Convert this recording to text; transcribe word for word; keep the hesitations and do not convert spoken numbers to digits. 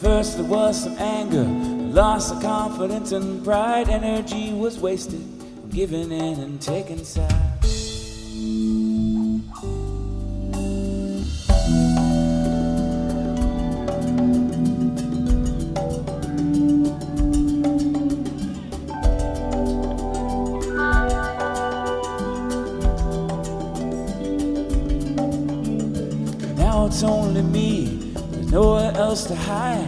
First there was some anger, loss of confidence and pride. Energy was wasted, giving in and taking sides. Now it's only me, there's nowhere else to hide.